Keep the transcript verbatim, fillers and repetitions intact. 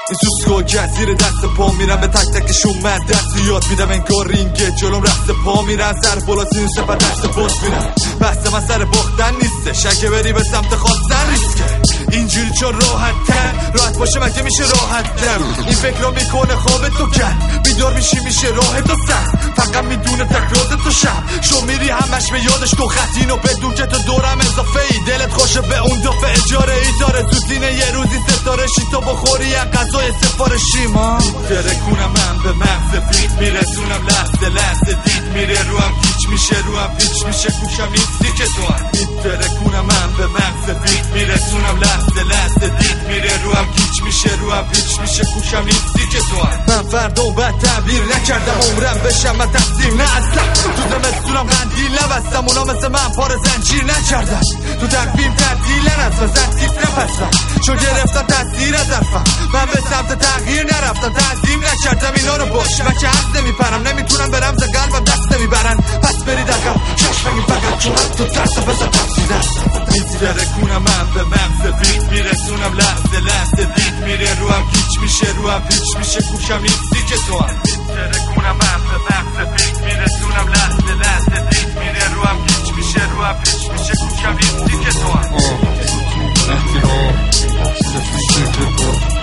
این سوسکو که زیر دست پا میرم به تک تکشون من دست یاد میدم انگار رینگه جلوم رست پا میرن سر بلاسین سپر دشت پست میرم بحث من سر باختن نیستش اگه بری به سمت خواستن ریسکه اینجوری چون راحت تر راحت باشه مگه میشه راحت تر این فکر رو میکنه خواب تو کن بیدار میشی میشه راه تو سر فقط میدونه تکرار تو شب شو میری همش به یادش تو خطینو بدون که تو دورم اضافه ای دلت خوشه به اون دفعه اجاره ای داره تو سینه یه روزی ستاره شی تو بخوری یه غذای سفارشی ما ترکونم من به مغز فیت میرسونم لحظه لحظه دید میره رو هم پیچ میشه رو هم پیچ میشه کوشم نیستی که تو هم ترکونم من به مغز فیت میرسونم لحظه لحظه دید میره رو هم پیچ میشه رو هم پیچ میشه کوشم نیستی که تو هم من فردا بعد تعبیر نکردم عمرم بشم من تسلیم نه اصلا تو زمستونم قندیل نبستم اونا مثل من پار زنجیر نکردم تو تقویم تعدیلن از و زنجیف نپسم چون گرفتم تاثیر از حرفم من به سمت تغییر نرفتم تعظیم نکردم اینا رو باش من که حد نمیپرم نمیتونم برم ز قلبم دست نمیبرن پس برید عقب چشم بگیم فقط چون تو ترس و بزن تفسیر است میترکونم من به مغز فیت میرسونم لحظه لحظه دید میره رو هم کیچ میشه رو هم پیچ میشه کوشم نیستی که تو هم میترکونم من به مغز فیت میرسونم لحظه لحظه دید میره رو هم کیچ میشه رو هم پیچ میشه کوشم نیستی که تو هم